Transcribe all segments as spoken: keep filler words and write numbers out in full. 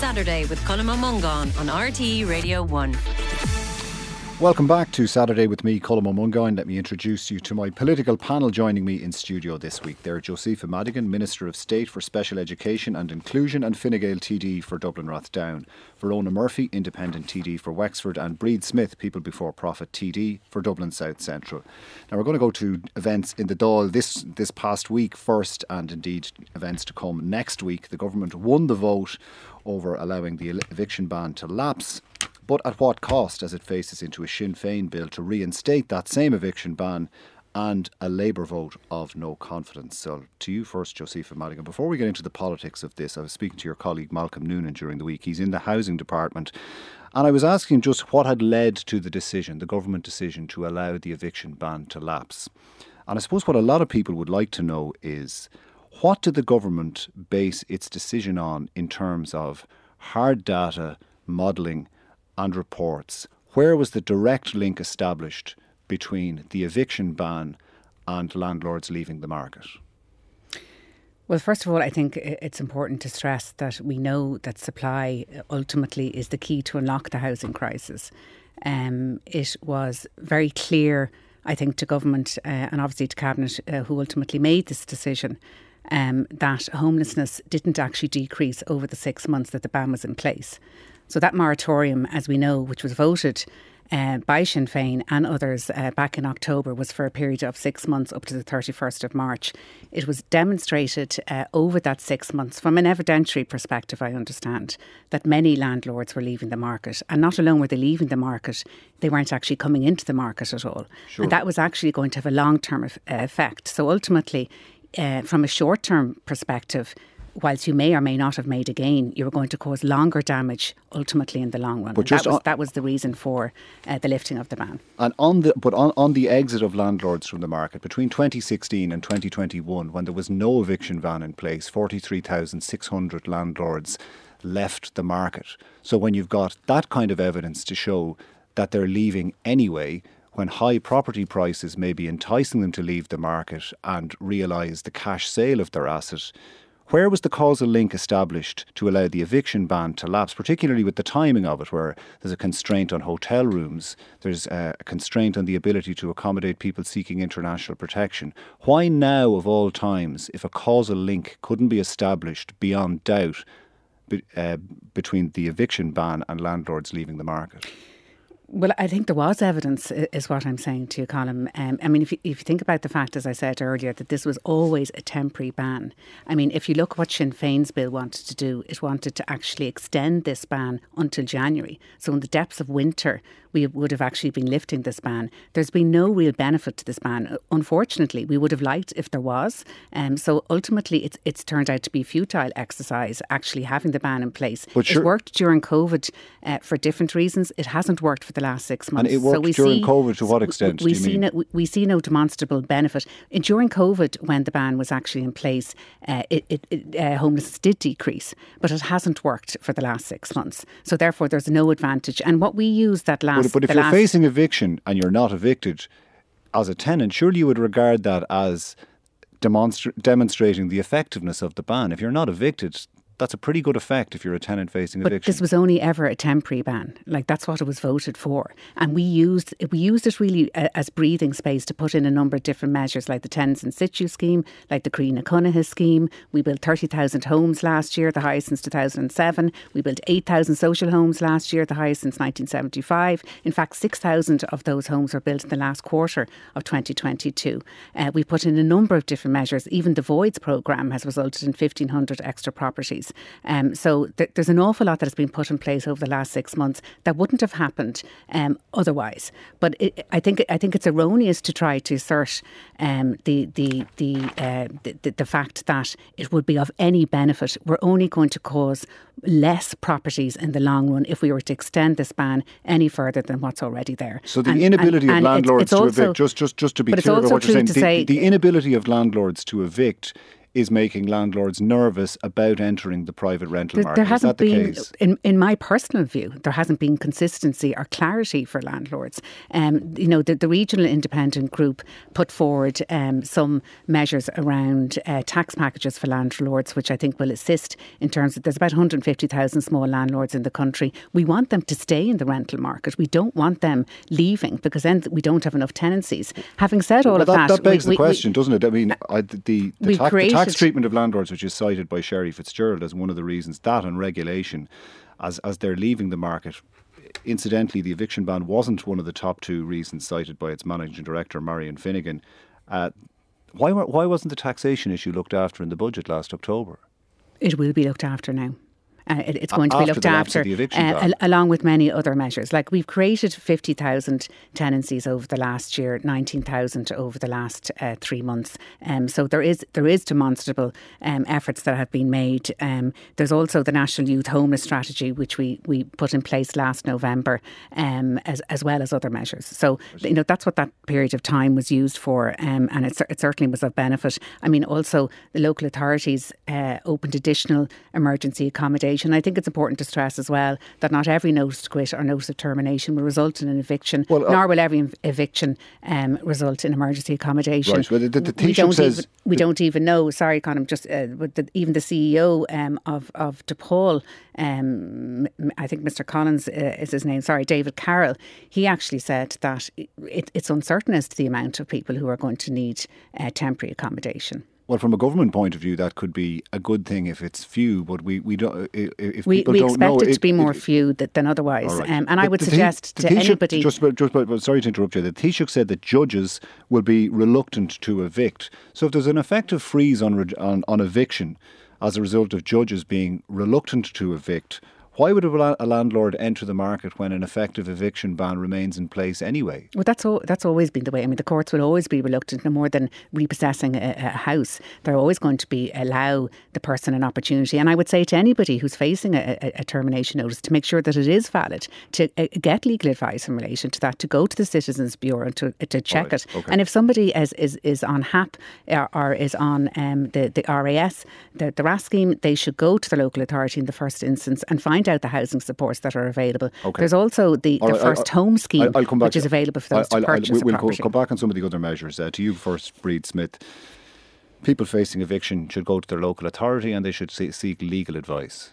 Saturday with Colm O'Mungan on R T E Radio one. Welcome back to Saturday with me, Colm O'Mungan. Let me introduce you to my political panel. Joining me in studio this week, they're Josepha Madigan, Minister of State for Special Education and Inclusion, and Fine Gael T D for Dublin Rathdown; Verona Murphy, Independent T D for Wexford; and Breed Smith, People Before Profit T D for Dublin South Central. Now we're going to go to events in the Dáil this, this past week first, and indeed events to come next week. The government won the vote over allowing the eviction ban to lapse, but at what cost, as it faces into a Sinn Féin bill to reinstate that same eviction ban and a Labour vote of no confidence. So to you first, Josepha Madigan. Before we get into the politics of this, I was speaking to your colleague Malcolm Noonan during the week. He's in the Housing Department, and I was asking just what had led to the decision, the government decision, to allow the eviction ban to lapse. And I suppose what a lot of people would like to know is, what did the government base its decision on in terms of hard data, modelling and reports? Where was the direct link established between the eviction ban and landlords leaving the market? Well, first of all, I think it's important to stress that we know that supply ultimately is the key to unlock the housing crisis. Um, it was very clear, I think, to government uh, and obviously to Cabinet, uh, who ultimately made this decision, um, that homelessness didn't actually decrease over the six months that the ban was in place. So that moratorium, as we know, which was voted uh, by Sinn Féin and others uh, back in October, was for a period of six months up to the thirty-first of March. It was demonstrated uh, over that six months, from an evidentiary perspective, I understand, that many landlords were leaving the market. And not alone were they leaving the market, they weren't actually coming into the market at all. Sure. And that was actually going to have a long-term uh, effect. So ultimately, uh, from a short-term perspective, whilst you may or may not have made a gain, you were going to cause longer damage ultimately in the long run. But just that, was, on, that was the reason for uh, the lifting of the ban. And on the but on, on the exit of landlords from the market between twenty sixteen and twenty twenty-one, when there was no eviction ban in place, forty-three thousand six hundred landlords left the market. So when you've got that kind of evidence to show that they're leaving anyway, when high property prices may be enticing them to leave the market and realise the cash sale of their asset, where was the causal link established to allow the eviction ban to lapse, particularly with the timing of it, where there's a constraint on hotel rooms, there's a constraint on the ability to accommodate people seeking international protection? Why now, of all times, if a causal link couldn't be established beyond doubt be, uh, between the eviction ban and landlords leaving the market? Well, I think there was evidence, is what I'm saying to you, Colm. Um, I mean, if you, if you think about the fact, as I said earlier, that this was always a temporary ban. I mean, if you look at what Sinn Féin's bill wanted to do, it wanted to actually extend this ban until January. So in the depths of winter, we would have actually been lifting this ban. There's been no real benefit to this ban. Unfortunately, we would have liked if there was. Um, so ultimately, it's it's turned out to be a futile exercise, actually having the ban in place. But sure, it worked during COVID uh, for different reasons. It hasn't worked for the last six months. And it worked so we during see, COVID to what extent, we do you see mean? No, we, we see no demonstrable benefit. And during COVID, when the ban was actually in place, uh, it, it, it, uh, homelessness did decrease, but it hasn't worked for the last six months. So therefore, there's no advantage. And what we used that last... But, but if you're last facing eviction and you're not evicted as a tenant, surely you would regard that as demonstra- demonstrating the effectiveness of the ban. If you're not evicted, that's a pretty good effect if you're a tenant facing but eviction. This was only ever a temporary ban. Like, that's what it was voted for. And we used we used it really uh, as breathing space to put in a number of different measures, like the Tenants in Situ scheme, like the Crean O'Connell scheme. We built thirty thousand homes last year, the highest since two thousand seven. We built eight thousand social homes last year, the highest since nineteen seventy-five. In fact, six thousand of those homes were built in the last quarter of twenty twenty-two. Uh, we put in a number of different measures. Even the Voids programme has resulted in fifteen hundred extra properties. Um, so th- there's an awful lot that has been put in place over the last six months that wouldn't have happened um, otherwise. But it, I think I think it's erroneous to try to assert um, the the the, uh, the the fact that it would be of any benefit. We're only going to cause less properties in the long run if we were to extend this ban any further than what's already there. So the and, inability and, of and landlords it's, it's to also, evict, just just just to be but clear it's about also what you're saying, to the, say, the inability of landlords to evict is making landlords nervous about entering the private rental there, market. there is hasn't that the been, case? In, in my personal view, there hasn't been consistency or clarity for landlords. Um, you know, the, the regional independent group put forward um, some measures around uh, tax packages for landlords, which I think will assist in terms of, there's about one hundred fifty thousand small landlords in the country. We want them to stay in the rental market. We don't want them leaving because then we don't have enough tenancies. Having said all well, of that, that... that begs we, the question, we, doesn't it? I mean, I, the, the, the, tax, created, the tax treatment of landlords, which is cited by Sherry Fitzgerald as one of the reasons, that and regulation, as, as they're leaving the market. Incidentally, the eviction ban wasn't one of the top two reasons cited by its managing director, Marion Finnegan. Uh, why, why wasn't the taxation issue looked after in the budget last October? It will be looked after now. Uh, it, it's going to after be looked the lapse after of the eviction uh, ban. al- along with many other measures. Like we've created fifty thousand tenancies over the last year, nineteen thousand over the last uh, three months. Um, so there is there is demonstrable um, efforts that have been made. Um, there's also the National Youth Homeless Strategy, which we, we put in place last November, um, as as well as other measures. So you know that's what that period of time was used for, um, and it, it certainly was of benefit. I mean, also the local authorities uh, opened additional emergency accommodation. I think it's important to stress as well that not every notice to quit or notice of termination will result in an eviction, well, uh, nor will every eviction um, result in emergency accommodation. Right. Well, the, the, the we, don't says even, we don't even know. Sorry, Colin. Just uh, but the, even the C E O um, of of DePaul, um, I think Mister Collins uh, is his name. Sorry, David Carroll. He actually said that it, it's uncertain as to the amount of people who are going to need uh, temporary accommodation. Well, from a government point of view, that could be a good thing if it's few, but we, we don't. If we, people we don't expect know, it, it to be more it, few than, than otherwise. Right. Um, and I would the, suggest the, to the anybody. Just, just, sorry to interrupt you. The Taoiseach said that judges will be reluctant to evict. So if there's an effective freeze on on, on eviction as a result of judges being reluctant to evict, why would a landlord enter the market when an effective eviction ban remains in place anyway? Well, that's all, that's always been the way. I mean, the courts will always be reluctant, no more than repossessing a, a house. They're always going to be allow the person an opportunity. And I would say to anybody who's facing a, a, a termination notice to make sure that it is valid, to uh, get legal advice in relation to that, to go to the Citizens Bureau and to, to check right. it. Okay. And if somebody is is, is on H A P or, or is on um, the, the R A S, the, the R A S scheme, they should go to the local authority in the first instance and find out the housing supports that are available. Okay. There's also the, the right, first I, I, home scheme, I'll, I'll come back which to, is available for those I'll, to purchase I'll, we'll a property. We'll come back on some of the other measures. Uh, to you first, Breed Smith. People facing eviction should go to their local authority and they should see, seek legal advice.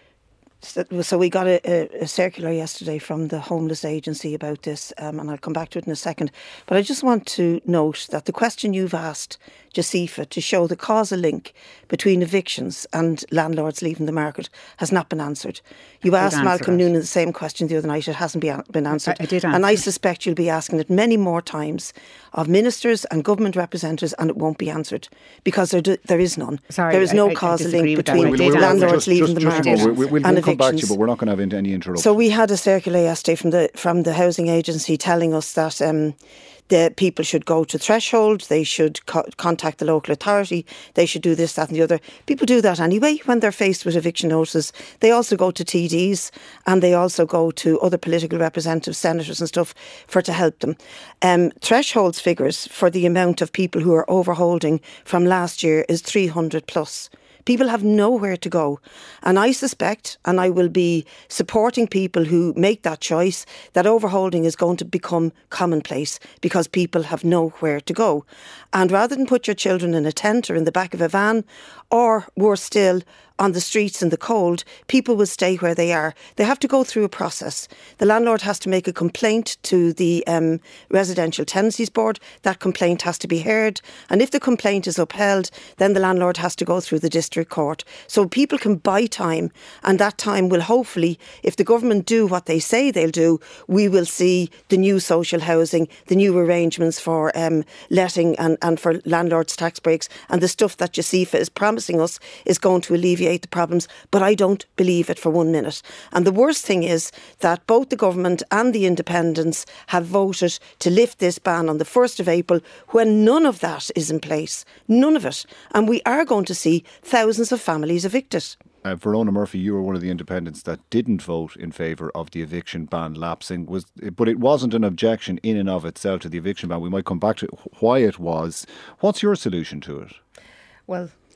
So, so we got a, a circular yesterday from the Homeless Agency about this, um, and I'll come back to it in a second. But I just want to note that the question you've asked Josepha to show the causal link between evictions and landlords leaving the market has not been answered. You I asked Malcolm that. Noonan the same question the other night. It hasn't be, been answered. I, I did answer. And I suspect you'll be asking it many more times of ministers and government representatives, and it won't be answered because there, do, there is none. Sorry, there is no I, causal I link between we'll, we'll, landlords just, leaving just, the just market we'll, we'll, we'll, and we'll come back to you, evictions. but we're not going to have any interruptions. So we had a circular yesterday from the from the housing agency telling us that um, the people should go to threshold, they should co- contact the local authority, they should do this, that and the other. People do that anyway when they're faced with eviction notices. They also go to T Ds and they also go to other political representatives, senators and stuff for to help them. Um, thresholds figures for the amount of people who are overholding from last year is three hundred plus. People have nowhere to go. And I suspect, and I will be supporting people who make that choice, that overholding is going to become commonplace because people have nowhere to go. And rather than put your children in a tent or in the back of a van, or worse still, on the streets in the cold, people will stay where they are. They have to go through a process. The landlord has to make a complaint to the um, Residential Tenancies Board. That complaint has to be heard. And if the complaint is upheld, then the landlord has to go through the district court. So people can buy time, and that time will hopefully, if the government do what they say they'll do, we will see the new social housing, the new arrangements for um, letting and, and for landlords' tax breaks, and the stuff that Josepha is promising us is going to alleviate the problems, but I don't believe it for one minute. And the worst thing is that both the government and the independents have voted to lift this ban on the first of April when none of that is in place. None of it. And we are going to see thousands of families evicted. Uh, Verona Murphy, you were one of the independents that didn't vote in favour of the eviction ban lapsing, was, but it wasn't an objection in and of itself to the eviction ban. We might come back to why it was. What's your solution to it? Well,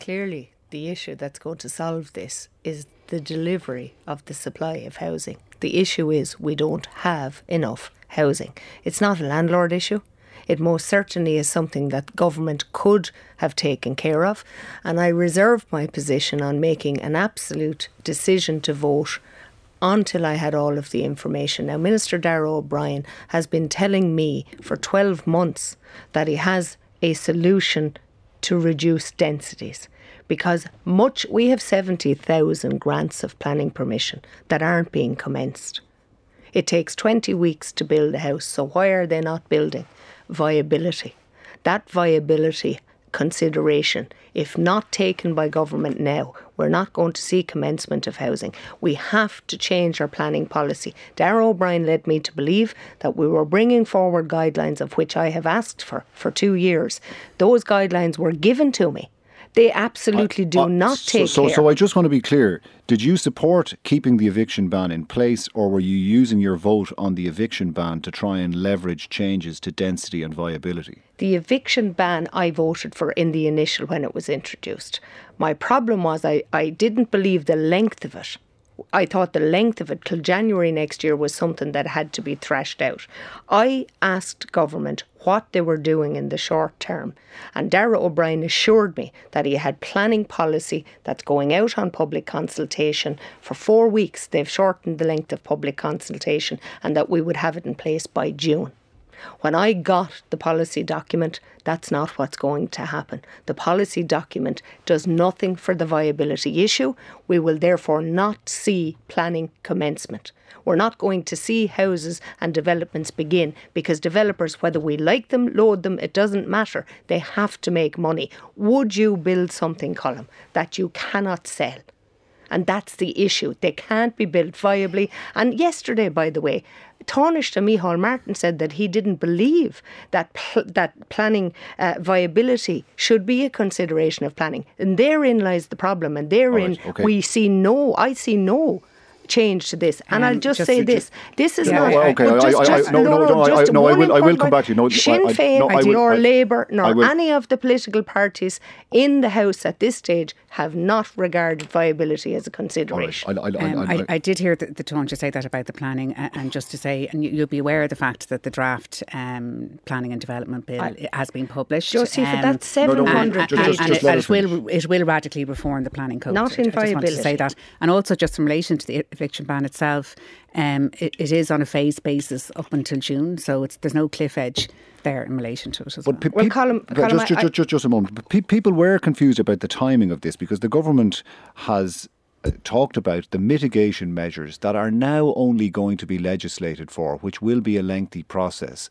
clearly the issue that's going to solve this is the delivery of the supply of housing. The issue is we don't have enough housing. It's not a landlord issue. It most certainly is something that government could have taken care of. And I reserved my position on making an absolute decision to vote until I had all of the information. Now, Minister Darragh O'Brien has been telling me for twelve months that he has a solution to reduce densities. Because much, we have seventy thousand grants of planning permission that aren't being commenced. It takes twenty weeks to build a house, so why are they not building? Viability. That viability consideration, if not taken by government now, we're not going to see commencement of housing. We have to change our planning policy. Darragh O'Brien led me to believe that we were bringing forward guidelines of which I have asked for for two years. Those guidelines were given to me. They absolutely do uh, uh, not take so, so, care. So I just want to be clear. Did you support keeping the eviction ban in place, or were you using your vote on the eviction ban to try and leverage changes to density and viability? The eviction ban I voted for in the initial when it was introduced. My problem was I, I didn't believe the length of it. I thought the length of it till January next year was something that had to be thrashed out. I asked government what they were doing in the short term, and Darragh O'Brien assured me that he had planning policy that's going out on public consultation for four weeks. They've shortened the length of public consultation, and that we would have it in place by June. When I got the policy document, that's not what's going to happen. The policy document does nothing for the viability issue. We will therefore not see planning commencement. We're not going to see houses and developments begin because developers, whether we like them, loathe them, it doesn't matter. They have to make money. Would you build something, Colm, that you cannot sell? And that's the issue. They can't be built viably. And yesterday, by the way, Taoiseach Micheál Martin said that he didn't believe that pl- that planning uh, viability should be a consideration of planning. And therein lies the problem. And therein right, okay. we see no, I see no change to this. And um, I'll just, just say this. This is yeah, not... Well, okay, just, I, I, just, I, no, no, no, no, I, no I, will, I will come back to you. No, Sinn I, Féin, no, I will, nor I, Labour, nor will, any of the political parties in the House at this stage have not regarded viability as a consideration. Right. I, I, um, I, I, I did hear the, the Taoiseach say that about the planning, uh, and just to say, and you, you'll be aware of the fact that the draft um, planning and development bill I, has been published. Josepha, um, that's seven hundred no, no, pages. And, just, and, just and it, it, will, it will radically reform the planning code. Not in I, I viability. just wanted to say that. And also just in relation to the eviction ban itself, um, it, it is on a phased basis up until June, so it's, there's no cliff edge there in relation to it as but well. Pe- well, Colm, Colm, just, just, just, just a moment. Pe- people were confused about the timing of this because the government has uh, talked about the mitigation measures that are now only going to be legislated for, which will be a lengthy process.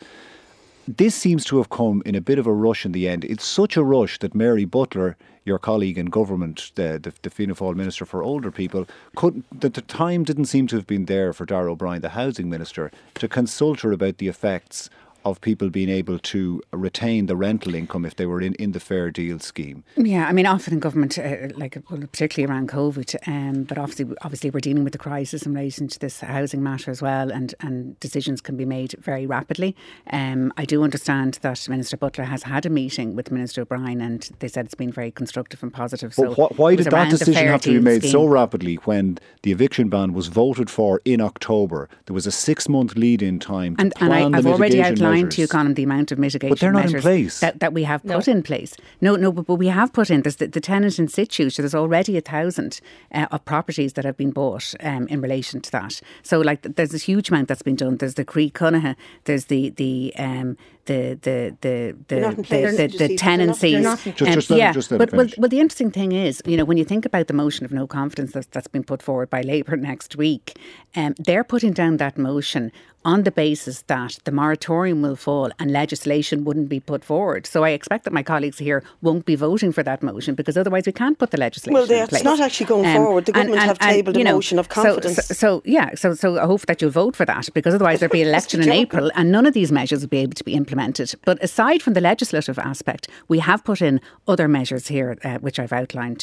This seems to have come in a bit of a rush in the end. It's such a rush that Mary Butler, your colleague in government, the, the, the Fianna Fáil Minister for Older People, couldn't, that the time didn't seem to have been there for Darragh O'Brien, the Housing Minister, to consult her about the effects of people being able to retain the rental income if they were in, in the Fair Deal scheme. Yeah, I mean, often in government, uh, like well, particularly around COVID, um, but obviously, obviously we're dealing with the crisis in relation to this housing matter as well, and, and decisions can be made very rapidly. Um, I do understand that Minister Butler has had a meeting with Minister O'Brien, and they said it's been very constructive and positive. But so wh- why did that decision have to be made scheme. so rapidly when the eviction ban was voted for in October? There was a six-month lead-in time to and, plan and I, the I've already mitigation outlined measures. to you, Colm, the amount of mitigation But they're not measures in place. That, that we have no. put in place. No, no, but, but we have put in. There's the, the tenant in situ, so there's already a thousand uh, of properties that have been bought um, in relation to that. So, like, there's a huge amount that's been done. There's the Croí Connogha, there's the the um, the the the the the, the, the, the tenancies. Just, just let yeah, it, just let but it well, finish. well, the interesting thing is, you know, when you think about the motion of no confidence that's, that's been put forward by Labour next week, um, they're putting down that motion on the basis that the moratorium will fall and legislation wouldn't be put forward. So I expect that my colleagues here won't be voting for that motion because otherwise we can't put the legislation well, in place. it's not actually going um, forward. The government and, and, have tabled and, a know, motion of confidence. So, so, so yeah, so so I hope that you'll vote for that because otherwise there'll be an election in April and none of these measures will be able to be implemented. But aside from the legislative aspect, we have put in other measures here uh, which I've outlined to you.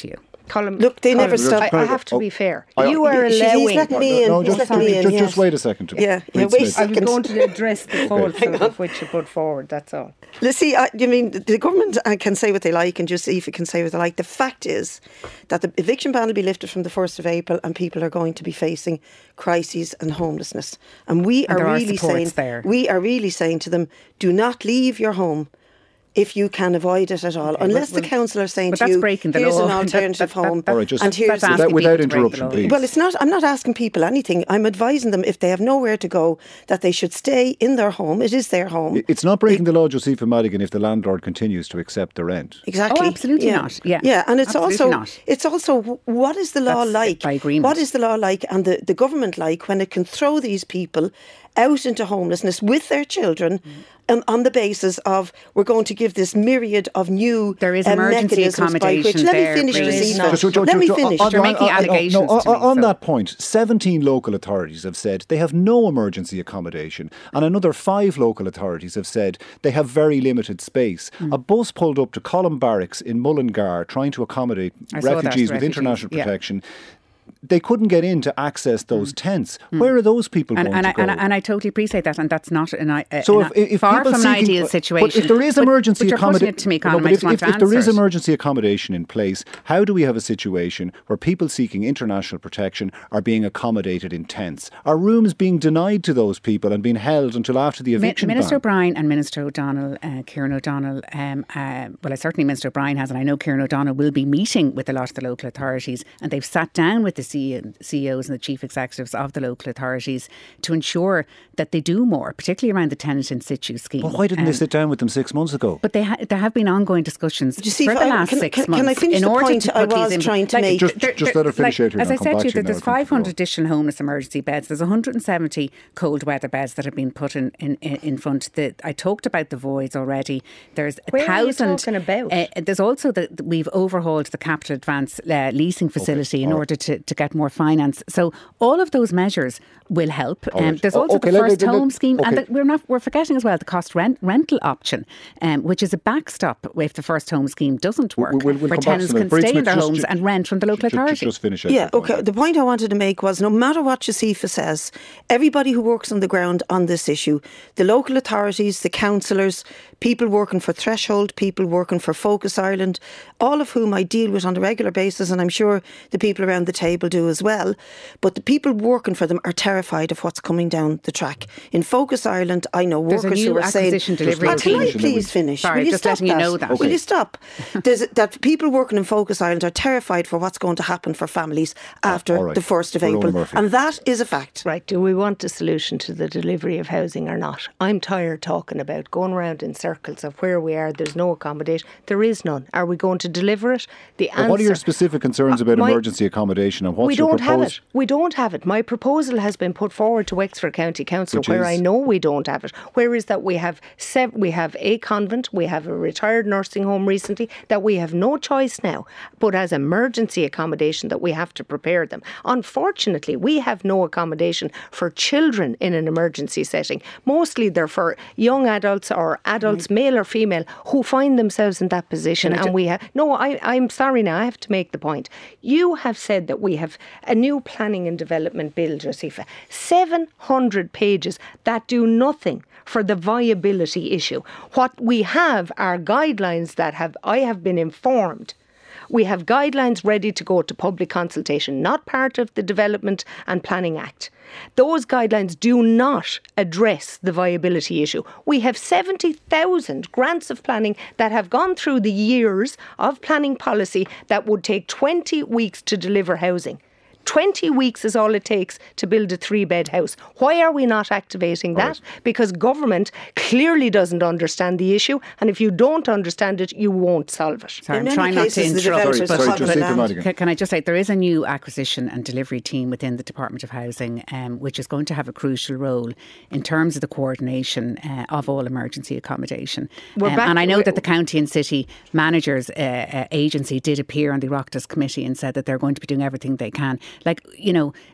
Colin, Look, they Colin, never stop. I, I have to Oh, be fair. I- You are She's- allowing. He's letting me in. No, He's just, letting me in, just, yes. just wait a second. Yeah, yeah, Reid wait a Smith. I was second. going to address the faults of, of which you put forward. That's all. Let's see, I, you mean the government uh, can say what they like and just see if it can say what they like. The fact is that the eviction ban will be lifted from the first of April and people are going to be facing crises and homelessness. And we And are there are really supports saying, there. we are really saying to them, do not leave your home if you can avoid it at all, Okay, unless well, the council are saying but to that's you, breaking the here's law. an That- alternative that- that- home, All right, just and here's that's without, asking without people to break the interruption, law. please. well, it's not. I'm not asking people anything. I'm advising them if they have nowhere to go, that they should stay in their home. It is their home. It's not breaking the law, Josepha Madigan, if the landlord continues to accept the rent. Exactly. Oh, absolutely yeah. not. Yeah. yeah, and it's Absolutely also not. it's also wh- what is the law That's like? by agreement. What is the law like, and the, the government like when it can throw these people out into homelessness with their children, um, on the basis of we're going to give this myriad of new There is uh, emergency mechanisms by which. accommodation Let there, me finish, there is Josepha. not. Just- just- Let me just- finish. on- You're making on- on- allegations no, to me, on, on so- that point, seventeen local authorities have said they have no emergency accommodation, and another five local authorities have said they have very limited space. Mm. A bus pulled up to Column Barracks in Mullingar trying to accommodate I saw that, refugees with refugees, international yeah. protection. They couldn't get in to access those tents. Where are those people And, going and, to I, go? and, I, and I totally appreciate that, and that's not an, uh, So an, if, if far people from an seeking- ideal but- situation. But if there is emergency but, but you're putting accommodation, it to me, no, Colin, but I if, just want if, to if there is answer it. emergency accommodation in place, how do we have a situation where people seeking international protection are being accommodated in tents? Are rooms being denied to those people and being held until after the Mi- eviction Minister ban? O'Brien and Minister O'Donnell, uh, Kieran O'Donnell, um, uh, well, certainly Minister O'Brien has, and I know Kieran O'Donnell will be meeting with a lot of the local authorities, and they've sat down with the C E Os and the chief executives of the local authorities to ensure that they do more, particularly around the tenant in situ scheme. Well, why didn't they Um, sit down with them six months ago? But they ha- there have been ongoing discussions you see, for if the I- last can- six can- months. can I finish in the order point to I put these was in- trying to like, make? Just- there- just there- let her finish like, out here As and I I'll come said back to you, to you that now there's if I can five hundred additional homeless emergency beds. There's one hundred seventy cold weather beds that have been put in in, in, in front. The, I talked about the voids already. There's a Where are you thousand. talking about? Uh, there's also the we've overhauled the capital advance uh, leasing facility in all order to, to get more finance. So all of those measures will help. All Um, right. there's O- also okay, the let- first let- let- home scheme, and okay. the, we're not we're forgetting as well the cost rent rental option, um, which is a backstop if the first home scheme doesn't work, We'll- we'll- we'll where come back to tenants that. can Reid stay in Smith, their just- homes ju- and rent from the local Ju- ju- authority. Just finish out Yeah, your point. okay. The point I wanted to make was no matter what Josepha says, everybody who works on the ground on this issue, the local authorities, the councillors, people working for Threshold, people working for Focus Ireland, all of whom I deal with on a regular basis, and I'm sure the people around the table do as well. But the people working for them are terrified of what's coming down the track. In Focus Ireland, I know There's a workers new who are saying, acquisition delivery "Ah, can I team. please finish? Sorry, Will you just stop letting you that? know that. Will Okay. you stop? There's, that people working in Focus Ireland are terrified for what's going to happen for families after all right. the first of Verona April. Murphy. And that is a fact. Right, do we want a solution to the delivery of housing or not? I'm tired talking about going around in circles of where we are, there's no accommodation. There is none. Are we going to deliver it? The Well, what are your answer- specific concerns Uh, about my- emergency accommodation, and what's we your don't have proposed? it. We don't have it. My proposal has been put forward to Wexford County Council, Which where is? I know we don't have it. Where is that we have sev- we have a convent, we have a retired nursing home recently that we have no choice now, but as emergency accommodation that we have to prepare them. Unfortunately, we have no accommodation for children in an emergency setting. Mostly they're for young adults or adults, male or female, who find themselves in that position. Can I And ju- we have no. I, I'm sorry now. I have to make the point. You have said that we have a new planning and development bill, Josepha, seven hundred pages that do nothing for the viability issue. What we have are guidelines that have I have been informed. We have guidelines ready to go to public consultation, not part of the Development and Planning Act. Those guidelines do not address the viability issue. We have seventy thousand grants of planning that have gone through the years of planning policy that would take twenty weeks to deliver housing. twenty weeks is all it takes to build a three-bed house. Why are we not activating that? Right. Because government clearly doesn't understand the issue, and if you don't understand it, you won't solve it. Sorry, In I'm many trying not to cases, the interrupt. developers but- Sorry, have the Josepha land. Madigan. Can, can I just say there is a new acquisition and delivery team within the Department of Housing, um, which is going to have a crucial role in terms of the coordination uh, of all emergency accommodation. We're Um, back- and I know we're- that the County and City Managers uh, uh, Agency did appear on the Oireachtas Committee and said that they're going to be doing everything they can. Like, you know,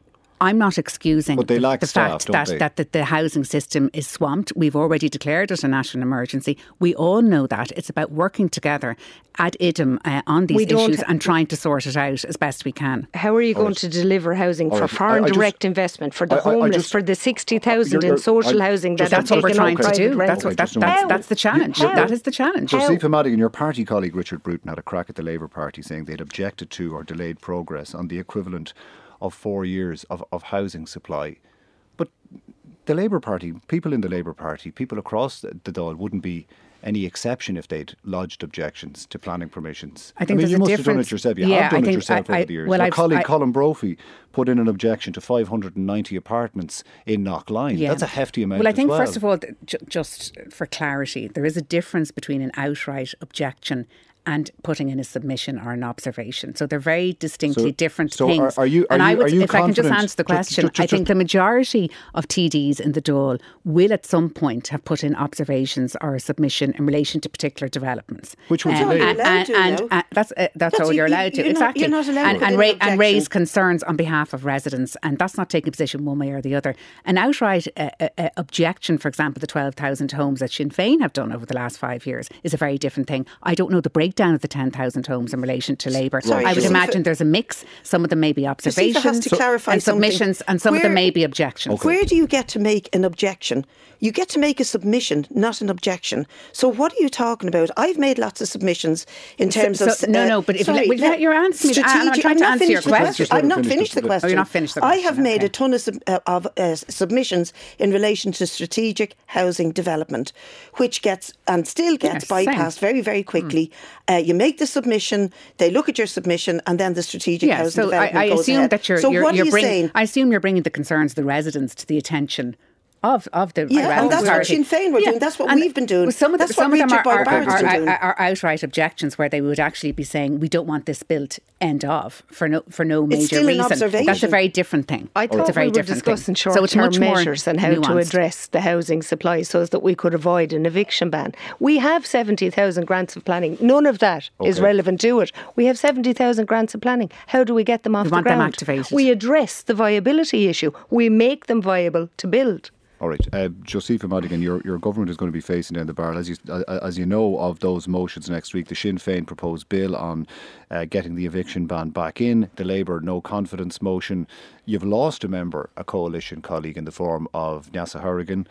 I'm not excusing But they the, lack the staff, fact don't that, they? that, that the housing system is swamped. We've already declared it a national emergency. We all know that. It's about working together ad idem uh, on these We don't issues ha- and trying to sort it out as best we can. How are you going right. to deliver housing All for right. foreign I- I just- direct investment, for the I- I- I homeless, just- for the sixty thousand You're- in you're- social I- housing just- that are That's what we're taken trying up to private do. rent? That's what that, Okay, that's, just that's the challenge. How? That is the challenge. Josepha Madigan, your party colleague Richard Bruton had a crack at the Labour Party saying they'd objected to or delayed progress on the equivalent of four years of, of housing supply. But the Labour Party, people in the Labour Party, people across the, the Dáil wouldn't be any exception if they'd lodged objections to planning permissions. I think mean, there's you a must have done difference. it yourself. You Yeah, have done I it think yourself I- over I- the years. well, Your I've- colleague I- Colin Brophy put in an objection to five hundred ninety apartments in Knockline. Yeah. That's a hefty amount Well, I as think, well. first of all, th- ju- just for clarity, there is a difference between an outright objection and putting in a submission or an observation. So they're very distinctly So- different so things. are- are you- are and I you- would, are you if I can just confident- answer the ju- ju- question, ju- I think just- the majority of T Ds in the Dáil will at some point have put in observations or a submission in relation to particular developments. Which would Um, delay and, it. and, You're allowed and, to, uh, that's uh, that's That's- all you- you're you- allowed to. you're not- exactly. you're not allowed to and, put and, in ra- an and objection. raise concerns on behalf of residents, and that's not taking a position one way or the other. An outright uh, uh, uh, objection, for example, the twelve thousand homes that Sinn Féin have done over the last five years is a very different thing. I don't know the breakdown of the ten thousand homes in relation to Labour. Sorry, I would Josepha- imagine there's a mix. Some of them may be observations has to clarify and something. submissions, and some of Where- them may be objections. Where do you get to make an objection? You get to make a submission, not an objection. So what are you talking about? I've made lots of submissions in terms so, of... no, no, but if you let- will you let your answer me- I'm strategic- trying to not answer your finished the question. I'm not Finish finished the- the question. Oh, you're not finished the I question, have made okay. a ton of, sub- uh, of uh, submissions in relation to strategic housing development, which gets and still gets Yes, same. bypassed very, very quickly. Uh, you make the submission, they look at your submission, and then the strategic Yeah, housing so I, development I goes assume ahead. that you're, so you're, what you're are you bringing. saying? I assume you're bringing the concerns of the residents to the attention of of the Yeah, relevant and that's what authority. Sinn Féin were doing. That's what and we've been doing. Some of, the, That's some what of them Richard are, are, Boyd Barrett's are, been doing. are, are outright objections where they would actually be saying we don't want this bill to end of for no for no major still an reason. observation. That's a very different thing. I it's a thought very we were different thing. discussing So it's short-term much more measures and how to nuanced. address the housing supply so as that we could avoid an eviction ban. We have seventy thousand grants of planning. None of that is Okay. relevant to it. We have seventy thousand grants of planning. How do we get them off We the want them ground? activated. We address the viability issue. We make them viable to build. All right, uh, Josepha Madigan, your your government is going to be facing down the barrel, as you uh, as you know, of those motions next week. The Sinn Féin proposed bill on uh, getting the eviction ban back in. The Labour no confidence motion. You've lost a member, a coalition colleague, in the form of Neasa Hourigan.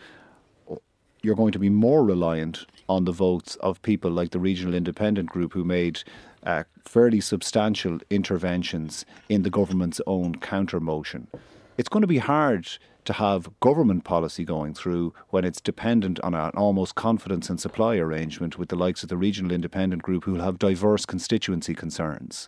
You're going to be more reliant on the votes of people like the Regional Independent Group, who made uh, fairly substantial interventions in the government's own counter motion. It's going to be hard to have government policy going through when it's dependent on an almost confidence and supply arrangement with the likes of the Regional Independent Group, who will have diverse constituency concerns.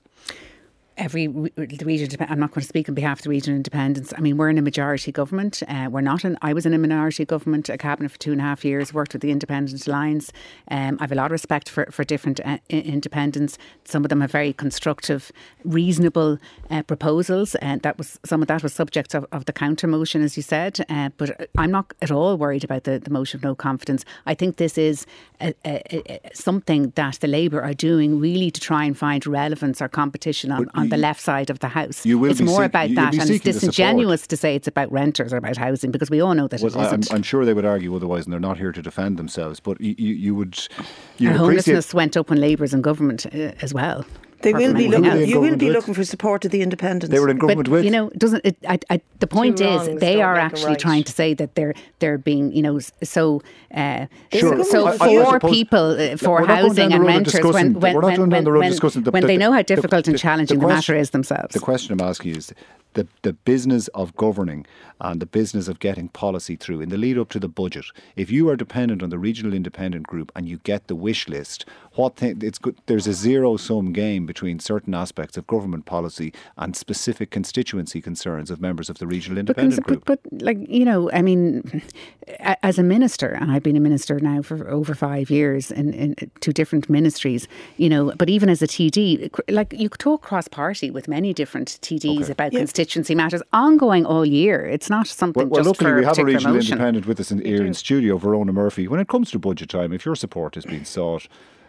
Every re- the region, I'm not going to speak on behalf of the regional independents. I mean, we're in a majority government. Uh, we're not in. I was in a minority government, a cabinet for two and a half years. Worked with the Independent Alliance. Um, I have a lot of respect for for different uh, independents. Some of them have very constructive, reasonable uh, proposals, and that was some of that was subject of, of the counter motion, as you said. Uh, but I'm not at all worried about the, the motion of no confidence. I think this is a, a, a, something that the Labour are doing really to try and find relevance or competition on. on the left side of the house. You will it's be more seek- about you'll that, be and it's seeking the disingenuous to say it's about renters or about housing, because we all know that Well, it I- I'm, isn't. I'm sure they would argue otherwise, and they're not here to defend themselves. But you, you, you would, you And would appreciate. homelessness went up when Labour's in government uh, as well. They apart will from be anything looking. else. You will be Government with- looking for support of the independents. They were in government But with. you know, doesn't it? I, I, the point is, wrongs they don't are make a actually right. trying to say that they're they're being, you know, so uh, Sure. so I- I for suppose- people uh, for We're not going housing down the and road of renters discussing- when when we're not when, going down the road of when, discussing the- when the- they know how the- difficult the- and challenging the the, question- matter is themselves. The question I'm asking you is the the business of governing and the business of getting policy through in the lead up to the budget. If you are dependent on the Regional Independent Group and you get the wish list, what th- it's good. There's a zero sum game between certain aspects of government policy and specific constituency concerns of members of the Regional Independent But, Group. but, but, like, you know, I mean, a- as a minister, and I've been a minister now for over five years in, in two different ministries, you know, but even as a T D, like, you could talk cross-party with many different T Ds Okay. about Yeah. constituency matters ongoing all year. It's not something Well, well just luckily for we have a particular regional motion. independent with us in, here in studio, Verona Murphy. When it comes to budget time, if your support is being sought,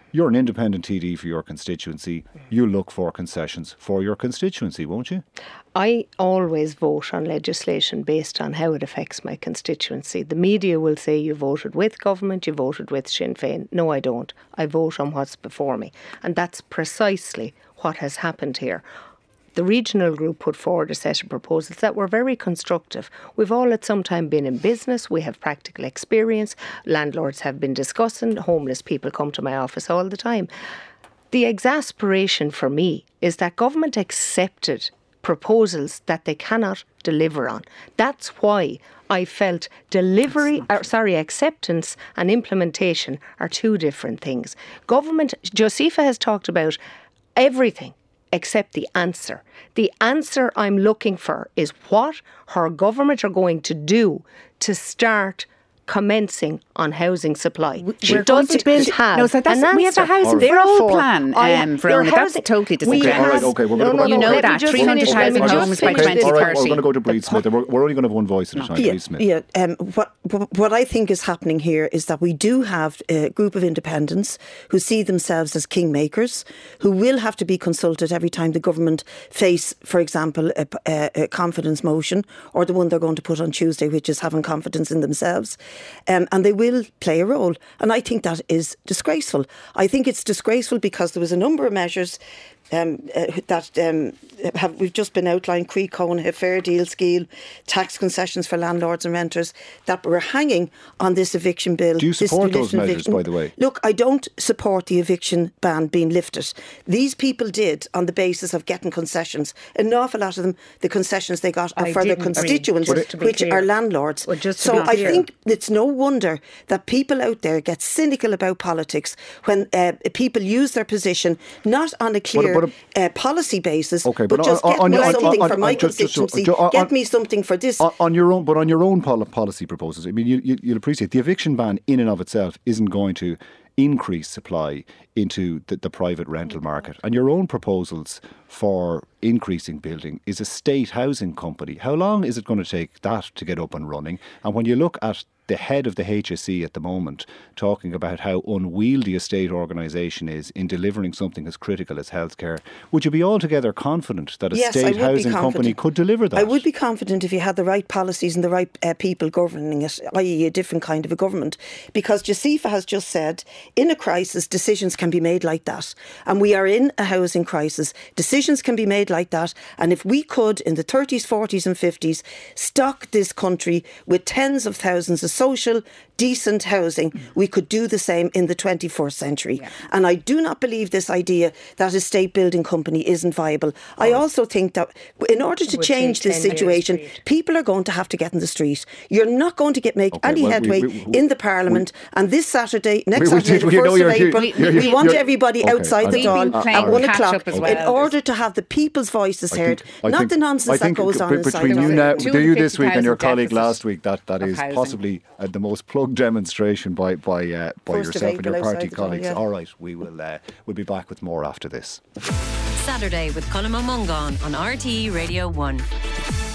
You're an independent T D for your constituency. You look for concessions for your constituency, won't you? I always vote on legislation based on how it affects my constituency. The media will say you voted with government, you voted with Sinn Féin. No, I don't. I vote on what's before me. And that's precisely what has happened here. The regional group put forward a set of proposals that were very constructive. We've all at some time been in business. We have practical experience. Landlords have been discussing. Homeless people come to my office all the time. The exasperation for me is that government accepted proposals that they cannot deliver on. That's why I felt delivery, or sorry, acceptance and implementation are two different things. Government, Josepha has talked about everything except the answer. The answer I'm looking for is what her government are going to do to start commencing on housing supply. She doesn't build have no, so that's, an answer. We have a housing Therefore, plan, um, Verona. That's totally disagreeable. All right, okay, we're no, going no, to you go. know that three hundred thousand homes by twenty thirty. All right, we're going to go to Breed Smith. We're, we're only going to have one voice at a time. Yeah, Breed Smith. yeah. Um, what what I think is happening here is that we do have a group of independents who see themselves as kingmakers, who will have to be consulted every time the government face, for example, a, a, a confidence motion, or the one they're going to put on Tuesday, which is having confidence in themselves, um, and they will play a role. And I think that is disgraceful. I think it's disgraceful because there was a number of measures um, uh, that um, have we've just been outlined: Croí Cónaithe, Fair Deal Scheme, tax concessions for landlords and renters that were hanging on this eviction bill. Do you support those measures, eviction. by the way? Look, I don't support the eviction ban being lifted. These people did on the basis of getting concessions. An awful lot of them, the concessions they got are I for their didn't constituents, agree, which clear. are landlords. Well, just to so be I clear. think it's no wonder that people out there get cynical about politics when uh, people use their position not on a clear But- but- uh, policy basis, Okay, but, but just on- get on- me on- something on- for my on- just- just- constituency, ju- on- get me something for this. On, on your own, but on your own pol- policy proposals, I mean, you, you, you'll appreciate the eviction ban in and of itself isn't going to increase supply into the, the private rental market. And your own proposals for increasing building is a state housing company. How long is it going to take that to get up and running? And when you look at the head of the H S E at the moment talking about how unwieldy a state organisation is in delivering something as critical as healthcare, would you be altogether confident that a Yes, I state would be housing company confident. could deliver that? I would be confident if you had the right policies and the right uh, people governing it, that is a different kind of a government. Because Josepha has just said, in a crisis, decisions can be made like that. And we are in a housing crisis. Decisions can be made like that. And if we could, in the thirties, forties and fifties, stock this country with tens of thousands of social, decent housing, we could do the same in the twenty-first century. Yeah. And I do not believe this idea that a state building company isn't viable. Oh. I also think that in order to change this situation, people are going to have to get in the street. You're not going to get make okay, any well, headway we, we, we, in the Parliament. We, and this Saturday, next we, we, Saturday, the you know, first of April, you're, you're, we want you're, everybody okay, outside the door at one o'clock well. in order to have the people's voices I heard, think, I not think, the nonsense that goes on inside between the you now, do you this week and your colleague deficit last week, that, that is housing. possibly uh, the most plugged demonstration by by uh, by First of yourself and your April party outside the door, colleagues. yeah. All right, we will uh, we'll be back with more after this. Saturday with Colm O'Mungan on R T E Radio one.